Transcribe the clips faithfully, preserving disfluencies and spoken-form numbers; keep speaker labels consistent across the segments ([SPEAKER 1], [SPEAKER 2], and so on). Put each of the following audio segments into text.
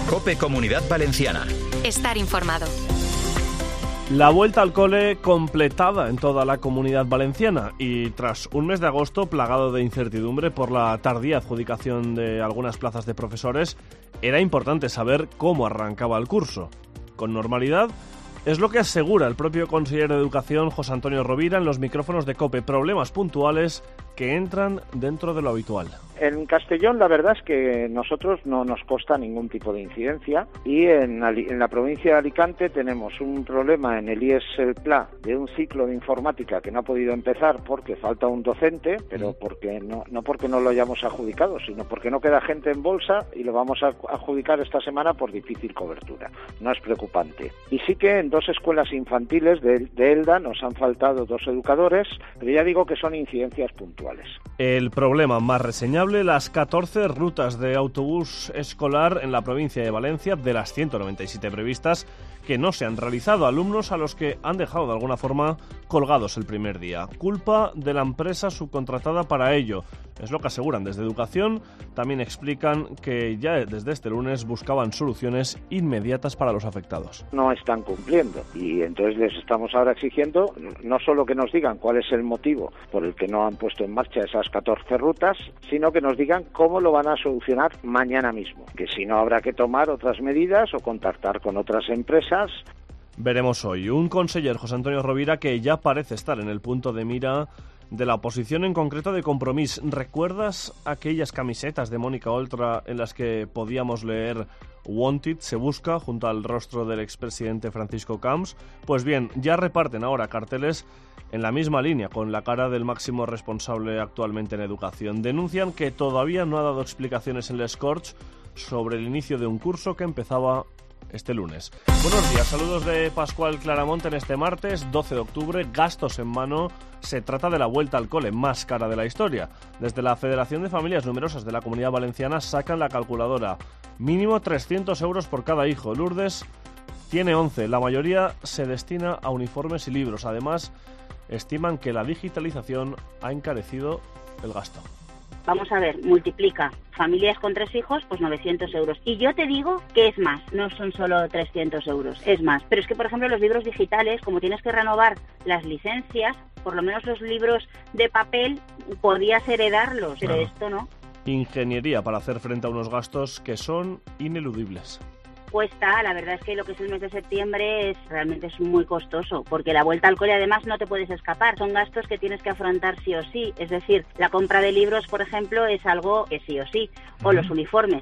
[SPEAKER 1] COPE Comunidad Valenciana.
[SPEAKER 2] Estar informado.
[SPEAKER 3] La vuelta al cole completada en toda la Comunidad Valenciana y tras un mes de agosto plagado de incertidumbre por la tardía adjudicación de algunas plazas de profesores, era importante saber cómo arrancaba el curso. Con normalidad, es lo que asegura el propio consejero de Educación, José Antonio Rovira, en los micrófonos de COPE. Problemas puntuales que entran dentro de lo habitual.
[SPEAKER 4] En Castellón la verdad es que nosotros no nos consta ningún tipo de incidencia y en, en la provincia de Alicante tenemos un problema en el I E S el P L A de un ciclo de informática que no ha podido empezar porque falta un docente, pero porque no, no porque no lo hayamos adjudicado, sino porque no queda gente en bolsa y lo vamos a adjudicar esta semana por difícil cobertura. No es preocupante. Y sí que en dos escuelas infantiles de, de Elda nos han faltado dos educadores, pero ya digo que son incidencias puntuales.
[SPEAKER 3] El problema más reseñable, las catorce rutas de autobús escolar en la provincia de Valencia, de las ciento noventa y siete previstas, que no se han realizado, alumnos a los que han dejado de alguna forma colgados el primer día. Culpa de la empresa subcontratada para ello. Es lo que aseguran desde Educación. También explican que ya desde este lunes buscaban soluciones inmediatas para los afectados.
[SPEAKER 4] No están cumpliendo y entonces les estamos ahora exigiendo no solo que nos digan cuál es el motivo por el que no han puesto en marcha esas catorce rutas, sino que nos digan cómo lo van a solucionar mañana mismo. Que si no habrá que tomar otras medidas o contactar con otras empresas.
[SPEAKER 3] Veremos hoy un conseller, José Antonio Rovira, que ya parece estar en el punto de mira de la oposición, en concreto de Compromís. ¿Recuerdas aquellas camisetas de Mónica Oltra en las que podíamos leer Wanted, se busca, junto al rostro del expresidente Francisco Camps? Pues bien, ya reparten ahora carteles en la misma línea, con la cara del máximo responsable actualmente en Educación. Denuncian que todavía no ha dado explicaciones en Les Corts sobre el inicio de un curso que empezaba este lunes. Buenos días, saludos de Pascual Claramonte en este martes doce de octubre, gastos en mano. Se trata de la vuelta al cole más cara de la historia. Desde la Federación de Familias Numerosas de la Comunidad Valenciana sacan la calculadora. Mínimo trescientos euros por cada hijo. Lourdes tiene once, la mayoría se destina a uniformes y libros. Además, estiman que la digitalización ha encarecido el gasto.
[SPEAKER 5] Vamos a ver, multiplica familias con tres hijos, pues novecientos euros. Y yo te digo que es más, no son solo trescientos euros, es más. Pero es que, por ejemplo, los libros digitales, como tienes que renovar las licencias, por lo menos los libros de papel, podías heredarlos, pero
[SPEAKER 3] Claro.
[SPEAKER 5] esto no.
[SPEAKER 3] Ingeniería para hacer frente a unos gastos que son ineludibles.
[SPEAKER 5] Cuesta, la verdad es que lo que es el mes de septiembre es realmente es muy costoso, porque la vuelta al cole además no te puedes escapar, son gastos que tienes que afrontar sí o sí, es decir, la compra de libros, por ejemplo, es algo que sí o sí, o los uniformes.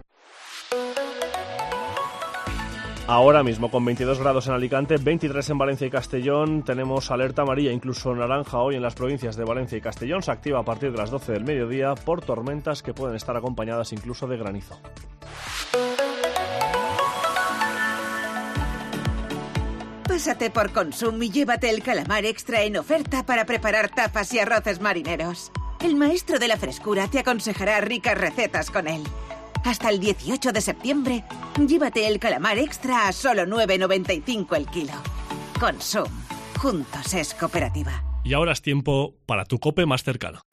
[SPEAKER 3] Ahora mismo con veintidós grados en Alicante, veintitrés en Valencia y Castellón, tenemos alerta amarilla, incluso naranja hoy en las provincias de Valencia y Castellón. Se activa a partir de las doce del mediodía por tormentas que pueden estar acompañadas incluso de granizo.
[SPEAKER 6] Pásate por Consum y llévate el calamar extra en oferta para preparar tapas y arroces marineros. El maestro de la frescura te aconsejará ricas recetas con él. Hasta el dieciocho de septiembre, llévate el calamar extra a solo nueve noventa y cinco el kilo. Consum. Juntos es cooperativa.
[SPEAKER 3] Y ahora es tiempo para tu COPE más cercano.